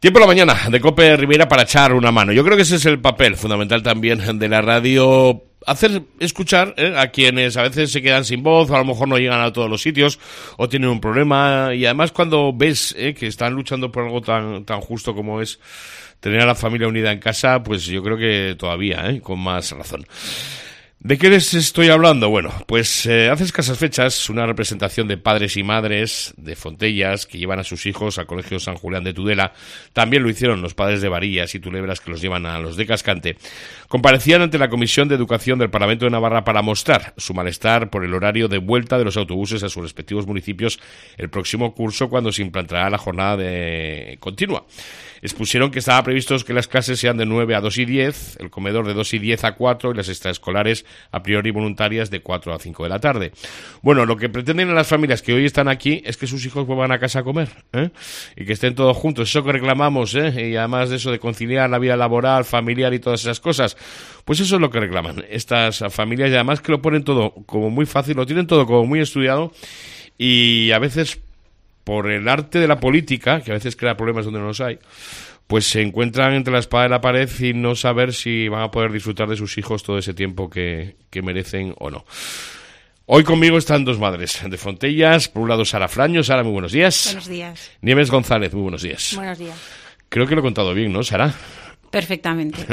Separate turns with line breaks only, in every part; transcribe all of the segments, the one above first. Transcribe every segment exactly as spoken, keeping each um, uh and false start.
Tiempo en la mañana de COPE Ribeira para echar una mano. Yo creo que ese es el papel fundamental también de la radio, hacer escuchar ¿eh? a quienes a veces se quedan sin voz o a lo mejor no llegan a todos los sitios o tienen un problema, y además cuando ves ¿eh? que están luchando por algo tan, tan justo como es tener a la familia unida en casa, pues yo creo que todavía ¿eh? con más razón. ¿De qué les estoy hablando? Bueno, pues eh, hace escasas fechas una representación de padres y madres de Fontellas que llevan a sus hijos al Colegio San Julián de Tudela, también lo hicieron los padres de Varillas y Tulebras que los llevan a los de Cascante, comparecían ante la Comisión de Educación del Parlamento de Navarra para mostrar su malestar por el horario de vuelta de los autobuses a sus respectivos municipios el próximo curso, cuando se implantará la jornada de continua. Expusieron que estaba previsto que las clases sean de nueve a dos y diez, el comedor de dos y diez a cuatro y las extraescolares a priori voluntarias de cuatro a cinco de la tarde. Bueno, lo que pretenden las familias que hoy están aquí es que sus hijos vuelvan a casa a comer ¿eh? y que estén todos juntos. Eso que reclamamos, ¿eh? y además de eso de conciliar la vida laboral, familiar y todas esas cosas, pues eso es lo que reclaman estas familias, y además que lo ponen todo como muy fácil, lo tienen todo como muy estudiado, y a veces por el arte de la política, que a veces crea problemas donde no los hay, pues se encuentran entre la espada y la pared y no saber si van a poder disfrutar de sus hijos todo ese tiempo que, que merecen o no. Hoy conmigo están dos madres de Fontellas. Por un lado, Sara Fraño. Sara, muy buenos días.
Buenos días.
Nieves González, muy buenos días.
Buenos días.
Creo que lo he contado bien, ¿no, Sara?
Perfectamente.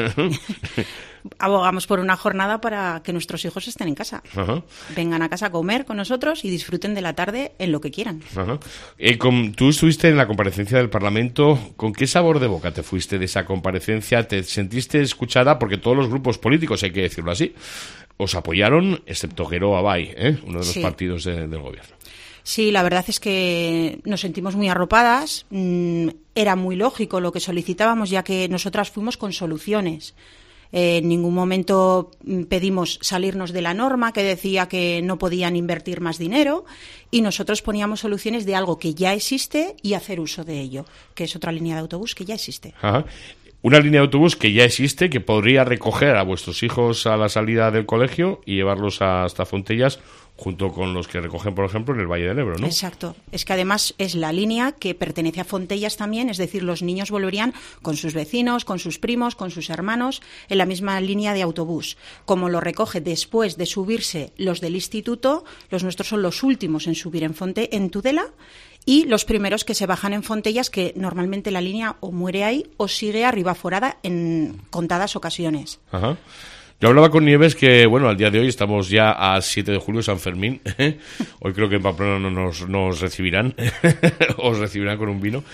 Abogamos por una jornada para que nuestros hijos estén en casa. Ajá. Vengan a casa a comer con nosotros y disfruten de la tarde en lo que quieran.
Ajá. Eh, con, tú estuviste en la comparecencia del Parlamento. ¿Con qué sabor de boca te fuiste de esa comparecencia? ¿Te sentiste escuchada? Porque todos los grupos políticos, hay que decirlo así, os apoyaron, excepto Gueró Abay, ¿eh? uno de los sí. partidos de, del gobierno.
Sí, la verdad es que nos sentimos muy arropadas. Era muy lógico lo que solicitábamos, ya que nosotras fuimos con soluciones. Eh, en ningún momento pedimos salirnos de la norma que decía que no podían invertir más dinero, y nosotros poníamos soluciones de algo que ya existe y hacer uso de ello, que es otra línea de autobús que ya existe.
Ajá. Una línea de autobús que ya existe, que podría recoger a vuestros hijos a la salida del colegio y llevarlos hasta Fontellas, junto con los que recogen, por ejemplo, en el Valle del Ebro, ¿no?
Exacto. Es que además es la línea que pertenece a Fontellas también, es decir, los niños volverían con sus vecinos, con sus primos, con sus hermanos, en la misma línea de autobús. Como lo recoge después de subirse los del instituto, los nuestros son los últimos en subir en Fonte, en Tudela, y los primeros que se bajan en Fontellas, que normalmente la línea o muere ahí o sigue arriba forada en contadas ocasiones.
Ajá. Yo hablaba con Nieves que, bueno, al día de hoy estamos ya a siete de julio, San Fermín. Hoy creo que en Pamplona no nos, nos recibirán, os recibirán con un vino.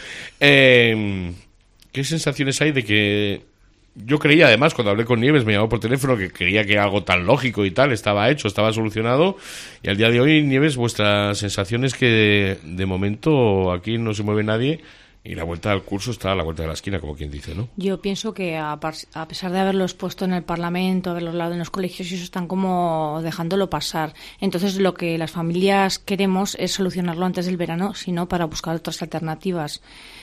Eh, ¿Qué sensaciones hay de que... Yo creía, además, cuando hablé con Nieves, me llamó por teléfono, que creía que algo tan lógico y tal estaba hecho, estaba solucionado, y al día de hoy, Nieves, vuestra sensación es que de, de momento aquí no se mueve nadie y la vuelta al curso está a la vuelta de la esquina, como quien dice, ¿no?
Yo pienso que a, a pesar de haberlos puesto en el Parlamento, haberlos hablado en los colegios, ellos están como dejándolo pasar. Entonces, lo que las familias queremos es solucionarlo antes del verano, sino para buscar otras alternativas.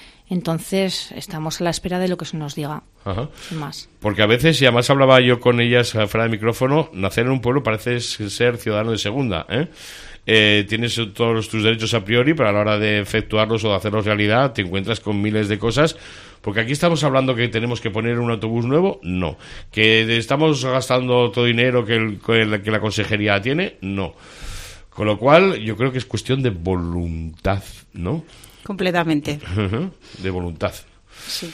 Entonces, estamos a la espera de lo que se nos diga.
Ajá.
Sin más.
Porque a veces, y además hablaba yo con ellas fuera del micrófono, nacer en un pueblo parece ser ciudadano de segunda, ¿eh? Eh, tienes todos tus derechos a priori, pero a la hora de efectuarlos o de hacerlos realidad te encuentras con miles de cosas, porque aquí estamos hablando que tenemos que poner un autobús nuevo, no. Que estamos gastando todo dinero que, el, que la consejería tiene, no. Con lo cual, yo creo que es cuestión de voluntad, ¿no?
Completamente.
De voluntad.
Sí.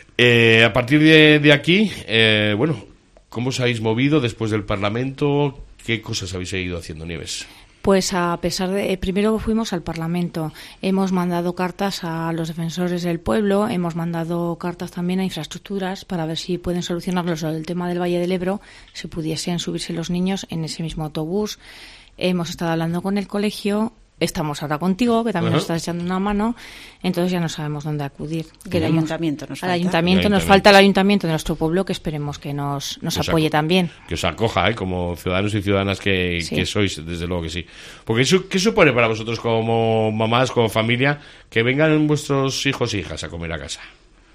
Eh, a partir de, de aquí, eh, bueno, ¿cómo os habéis movido después del Parlamento? ¿Qué cosas habéis seguido haciendo, Nieves?
Pues a pesar de... Eh, primero fuimos al Parlamento, hemos mandado cartas a los defensores del pueblo, hemos mandado cartas también a infraestructuras para ver si pueden solucionarlos el tema del Valle del Ebro, si pudiesen subirse los niños en ese mismo autobús. Hemos estado hablando con el colegio, estamos ahora contigo, que también uh-huh. nos estás echando una mano, entonces ya no sabemos dónde acudir.
Que el ayuntamiento nos falta.
Al ayuntamiento, ayuntamiento nos falta el ayuntamiento de nuestro pueblo, que esperemos que nos, nos que apoye
os
también.
Que os acoja, ¿eh? Como ciudadanos y ciudadanas que,
sí.
que sois, desde luego que sí. Porque eso, ¿qué supone para vosotros como mamás, como familia, que vengan vuestros hijos e hijas a comer a casa?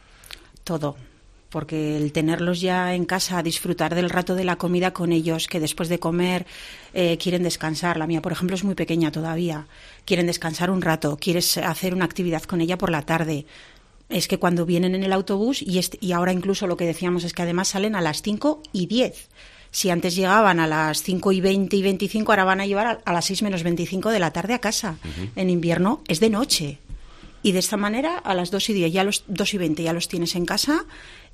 Todo. Porque el tenerlos ya en casa, disfrutar del rato de la comida con ellos, que después de comer eh, quieren descansar. La mía, por ejemplo, es muy pequeña todavía. Quieren descansar un rato, quieres hacer una actividad con ella por la tarde. es que cuando vienen en el autobús, y, este, y ahora incluso lo que decíamos es que además salen a las cinco y diez. Si antes llegaban a las cinco y veinte y veinticinco, ahora van a llevar a, a las seis menos veinticinco de la tarde a casa. Uh-huh. En invierno es de noche. Y de esta manera, a las dos y diez, ya los dos y veinte ya los tienes en casa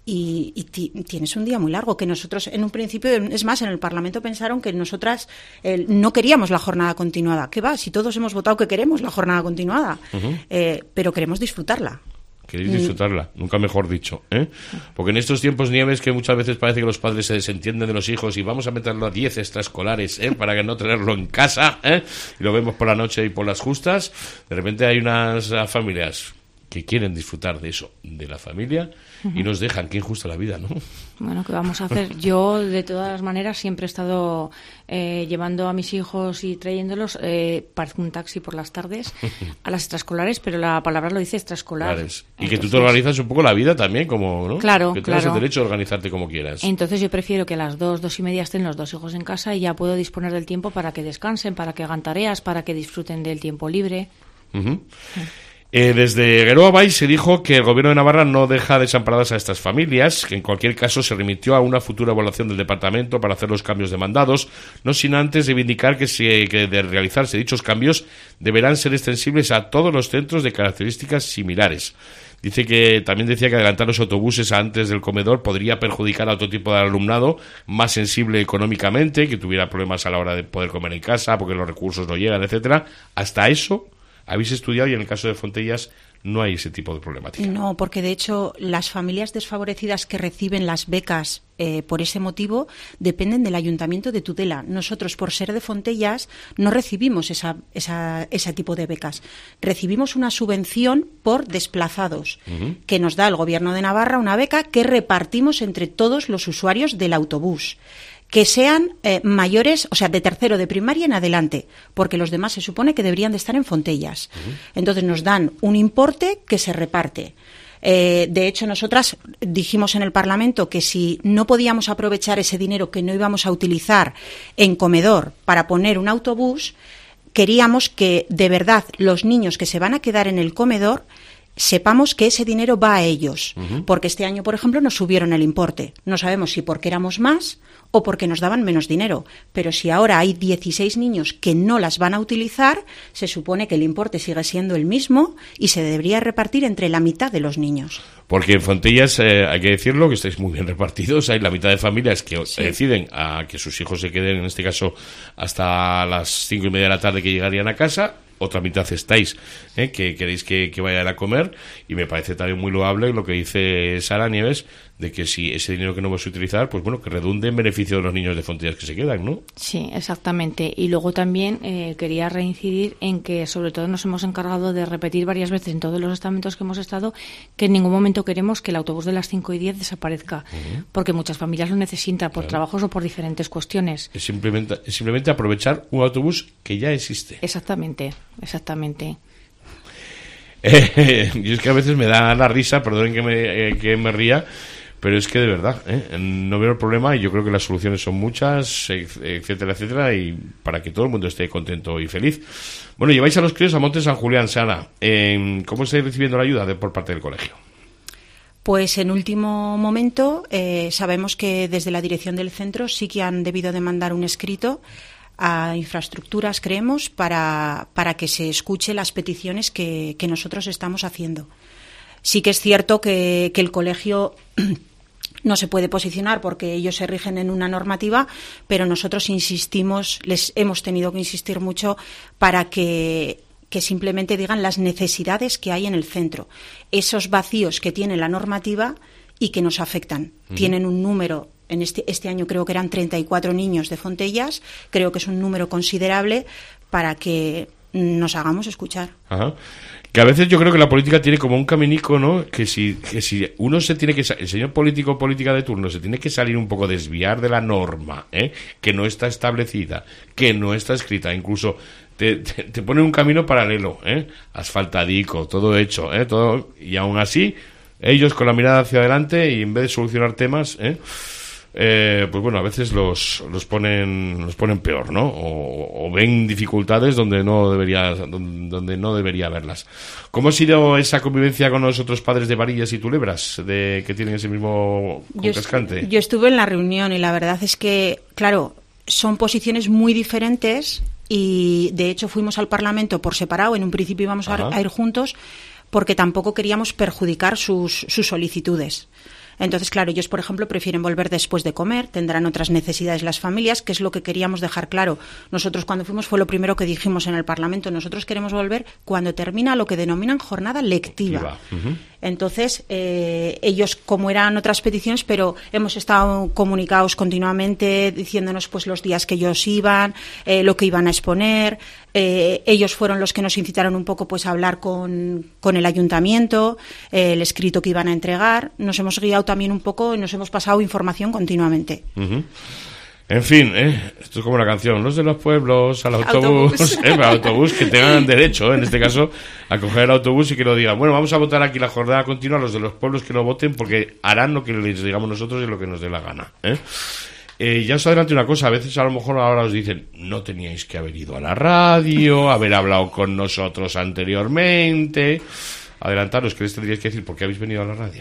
y, y ti, tienes un día muy largo. Que nosotros, en un principio, es más, en el Parlamento pensaron que nosotras eh, no queríamos la jornada continuada. ¿Qué va? Si todos hemos votado que queremos la jornada continuada, uh-huh. eh, pero queremos disfrutarla.
Queréis disfrutarla, mm. nunca mejor dicho, ¿eh? Porque en estos tiempos nieves que muchas veces parece que los padres se desentienden de los hijos y vamos a meterlo a diez extraescolares, ¿eh? Para que no tenerlo en casa, ¿eh? Y lo vemos por la noche y por las justas. De repente hay unas familias que quieren disfrutar de eso, de la familia, uh-huh. y nos dejan. Qué injusta la vida, ¿no?
Bueno, ¿qué vamos a hacer? Yo, de todas maneras, siempre he estado eh, llevando a mis hijos y trayéndolos, eh, parece un taxi por las tardes, a las extraescolares, pero la palabra lo dice extraescolar. Claro,
y entonces, que tú te organizas un poco la vida también, como, ¿no?
Claro,
que tienes
claro.
el derecho a organizarte como quieras.
Entonces yo prefiero que a las dos, dos y media estén los dos hijos en casa y ya puedo disponer del tiempo para que descansen, para que hagan tareas, para que disfruten del tiempo libre.
Uh-huh. Sí. Eh, desde Geroa Bai se dijo que el Gobierno de Navarra no deja desamparadas a estas familias, que en cualquier caso se remitió a una futura evaluación del departamento para hacer los cambios demandados, no sin antes reivindicar que, si, que de realizarse dichos cambios deberán ser extensibles a todos los centros de características similares. Dice que también decía que adelantar los autobuses antes del comedor podría perjudicar a otro tipo de alumnado más sensible económicamente, que tuviera problemas a la hora de poder comer en casa porque los recursos no llegan, etcétera. Hasta eso habéis estudiado y en el caso de Fontellas no hay ese tipo de problemática.
No, porque de hecho las familias desfavorecidas que reciben las becas eh, por ese motivo dependen del ayuntamiento de tutela. Nosotros, por ser de Fontellas, no recibimos esa, esa, ese tipo de becas. Recibimos una subvención por desplazados, uh-huh. que nos da el Gobierno de Navarra, una beca que repartimos entre todos los usuarios del autobús. Que sean eh, mayores, o sea, de tercero de primaria en adelante, porque los demás se supone que deberían de estar en Fontellas. Uh-huh. Entonces nos dan un importe que se reparte. Eh, de hecho, nosotras dijimos en el Parlamento que si no podíamos aprovechar ese dinero que no íbamos a utilizar en comedor para poner un autobús, queríamos que de verdad los niños que se van a quedar en el comedor sepamos que ese dinero va a ellos, uh-huh. porque este año, por ejemplo, nos subieron el importe. No sabemos si porque éramos más o porque nos daban menos dinero, pero si ahora hay dieciséis niños que no las van a utilizar, se supone que el importe sigue siendo el mismo y se debería repartir entre la mitad de los niños.
Porque en Fontellas, eh, hay que decirlo, que estáis muy bien repartidos. Hay la mitad de familias que sí. deciden a que sus hijos se queden, en este caso, hasta las cinco y media de la tarde que llegarían a casa. Otra mitad estáis, ¿eh? que queréis que, que vayan a comer, y me parece también muy loable lo que dice Sara Nieves, de que si ese dinero que no vas a utilizar, pues bueno, que redunde en beneficio de los niños de Fontellas que se quedan, ¿no?
Sí, exactamente. Y luego también eh, quería reincidir en que sobre todo nos hemos encargado de repetir varias veces en todos los estamentos que hemos estado que en ningún momento queremos que el autobús de las cinco y diez desaparezca, uh-huh. porque muchas familias lo necesitan por claro. trabajos o por diferentes cuestiones.
Es simplemente, es simplemente aprovechar un autobús que ya existe.
Exactamente, exactamente.
Eh, y es que a veces me da la risa, perdonen que me, eh, que me ría, pero es que de verdad, ¿eh? no veo el problema y yo creo que las soluciones son muchas, etcétera, etcétera, y para que todo el mundo esté contento y feliz. Bueno, lleváis a los críos a Monte San Julián, Sara. Eh, ¿Cómo estáis recibiendo la ayuda de, por parte del colegio?
Pues en último momento eh, sabemos que desde la dirección del centro sí que han debido de mandar un escrito a infraestructuras, creemos, para, para que se escuche las peticiones que, que nosotros estamos haciendo. Sí que es cierto que, que el colegio no se puede posicionar porque ellos se rigen en una normativa, pero nosotros insistimos, les hemos tenido que insistir mucho para que, que simplemente digan las necesidades que hay en el centro, esos vacíos que tiene la normativa y que nos afectan. Uh-huh. Tienen un número, en este, este año creo que eran treinta y cuatro niños de Fontellas, creo que es un número considerable para que nos hagamos escuchar.
Ajá. Que a veces yo creo que la política tiene como un caminico, ¿no? Que si, que si uno se tiene que... El señor político o política de turno se tiene que salir un poco, desviar de la norma, ¿eh? Que no está establecida, que no está escrita, incluso te, te, te ponen un camino paralelo, ¿eh? Asfaltadico, todo hecho, ¿eh? Todo, y aún así, ellos con la mirada hacia adelante y en vez de solucionar temas, ¿eh? eh, pues bueno, a veces los, los ponen los ponen peor, ¿no? O, o ven dificultades donde no debería donde, donde no debería haberlas. ¿Cómo ha sido esa convivencia con los otros padres de Varillas y Tulebras, de que tienen ese mismo cascante?
Yo, yo estuve en la reunión y la verdad es que, claro, son posiciones muy diferentes y de hecho fuimos al Parlamento por separado. En un principio íbamos a, a ir juntos porque tampoco queríamos perjudicar sus, sus solicitudes. Entonces, claro, ellos, por ejemplo, prefieren volver después de comer, tendrán otras necesidades las familias, que es lo que queríamos dejar claro. Nosotros cuando fuimos fue lo primero que dijimos en el Parlamento, nosotros queremos volver cuando termina lo que denominan jornada lectiva. Uh-huh. Entonces, eh, ellos, como eran otras peticiones, pero hemos estado comunicados continuamente diciéndonos pues los días que ellos iban, eh, lo que iban a exponer. Eh, ellos fueron los que nos incitaron un poco pues a hablar con, con el ayuntamiento, eh, el escrito que iban a entregar. Nos hemos guiado también un poco y nos hemos pasado información continuamente.
Uh-huh. En fin, ¿eh? Esto es como una canción, los de los pueblos, al autobús, autobús. ¿eh? Al autobús, que tengan derecho, ¿eh? En este caso, a coger el autobús y que lo digan, bueno, vamos a votar aquí la jornada continua, los de los pueblos que no voten porque harán lo que les digamos nosotros y lo que nos dé la gana, ¿eh? Eh, ya os adelanto una cosa, a veces a lo mejor ahora os dicen, no teníais que haber ido a la radio, haber hablado con nosotros anteriormente. Adelantaros, ¿qué les tendríais que decir? ¿Por qué habéis venido a la radio?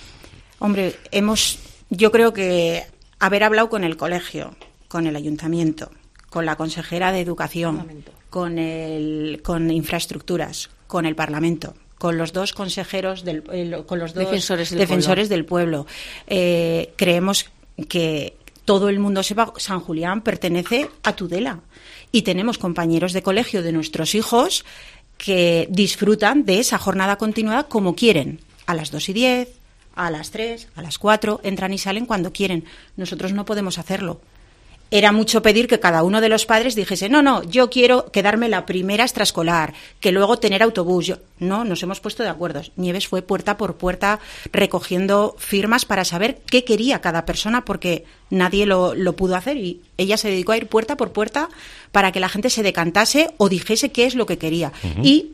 Hombre, hemos, yo creo que haber hablado con el colegio, con el ayuntamiento, con la consejera de Educación, con el, con infraestructuras, con el Parlamento, con los dos consejeros, del, eh, con los dos
defensores del
defensores
pueblo.
del pueblo. Eh, creemos que todo el mundo sepa, San Julián pertenece a Tudela y tenemos compañeros de colegio de nuestros hijos que disfrutan de esa jornada continuada como quieren, a las dos y diez, a las tres, a las cuatro, entran y salen cuando quieren. Nosotros no podemos hacerlo. Era mucho pedir que cada uno de los padres dijese, no, no, yo quiero quedarme la primera extraescolar, que luego tener autobús. Yo, no, nos hemos puesto de acuerdo. Nieves fue puerta por puerta recogiendo firmas para saber qué quería cada persona, porque nadie lo, lo pudo hacer y ella se dedicó a ir puerta por puerta para que la gente se decantase o dijese qué es lo que quería. Uh-huh. Y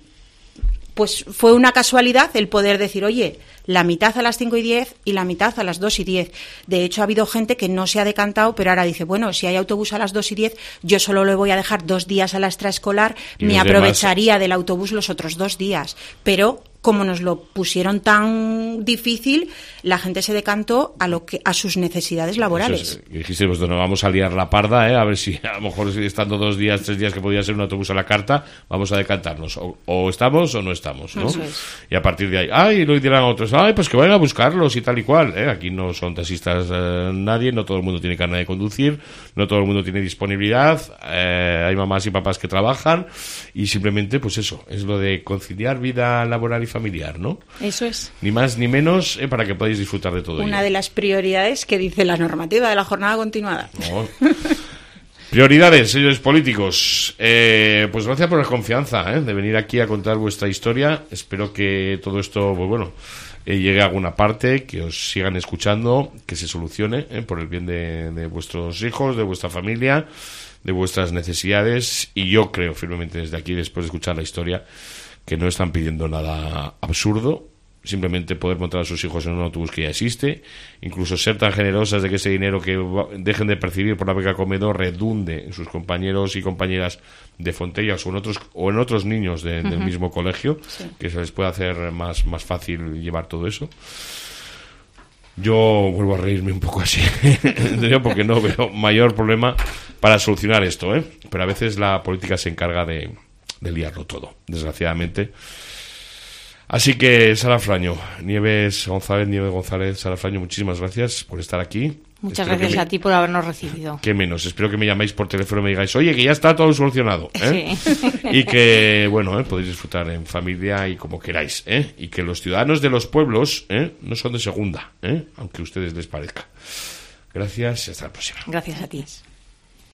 pues fue una casualidad el poder decir, oye, la mitad a las cinco y diez y la mitad a las dos y diez. De hecho, ha habido gente que no se ha decantado, pero ahora dice, bueno, si hay autobús a las dos y diez, yo solo le voy a dejar dos días a la extraescolar, me aprovecharía demás del autobús los otros dos días. Pero como nos lo pusieron tan difícil, la gente se decantó a lo que a sus necesidades laborales.
Es, dijiste, pues no vamos a liar la parda, ¿eh? A ver si a lo mejor estando dos días, tres días que podía ser un autobús a la carta, vamos a decantarnos. O, o estamos o no estamos, ¿no?
Eso es.
Y a partir de ahí, ay, lo dirán otros, ay, pues que vayan a buscarlos y tal y cual, ¿eh? Aquí no son taxistas eh, nadie, no todo el mundo tiene carnet de conducir, no todo el mundo tiene disponibilidad, eh, hay mamás y papás que trabajan y simplemente, pues eso, es lo de conciliar vida laboral y familiar, ¿no?
Eso es.
Ni más ni menos, eh, para que podáis disfrutar de todo ello.
Una de las prioridades que dice la normativa de la jornada continuada.
No. Prioridades, señores políticos. Eh, pues gracias por la confianza, ¿eh? De venir aquí a contar vuestra historia. Espero que todo esto, pues bueno, eh, llegue a alguna parte, que os sigan escuchando, que se solucione, ¿eh? Por el bien de, de vuestros hijos, de vuestra familia, de vuestras necesidades. Y yo creo firmemente desde aquí, después de escuchar la historia, que no están pidiendo nada absurdo, simplemente poder montar a sus hijos en un autobús que ya existe, incluso ser tan generosas de que ese dinero que dejen de percibir por la beca comedor redunde en sus compañeros y compañeras de Fontellas o en otros o en otros niños de, uh-huh. del mismo colegio, sí. Que se les pueda hacer más, más fácil llevar todo eso. Yo vuelvo a reírme un poco así, porque no veo mayor problema para solucionar esto, ¿eh? Pero a veces la política se encarga de de liarlo todo, desgraciadamente. Así que, Sara Fraño, Nieves González, Nieves González, Sara Fraño, muchísimas gracias por estar aquí.
Muchas
Espero
gracias
me...
a ti por habernos recibido.
Qué menos, espero que me llaméis por teléfono y me digáis, oye, que ya está todo solucionado, ¿eh?
Sí.
Y que, bueno, ¿eh? podéis disfrutar en familia y como queráis, ¿eh? Y que los ciudadanos de los pueblos, ¿eh? no son de segunda, ¿eh? Aunque a ustedes les parezca. Gracias y hasta la próxima.
Gracias a ti.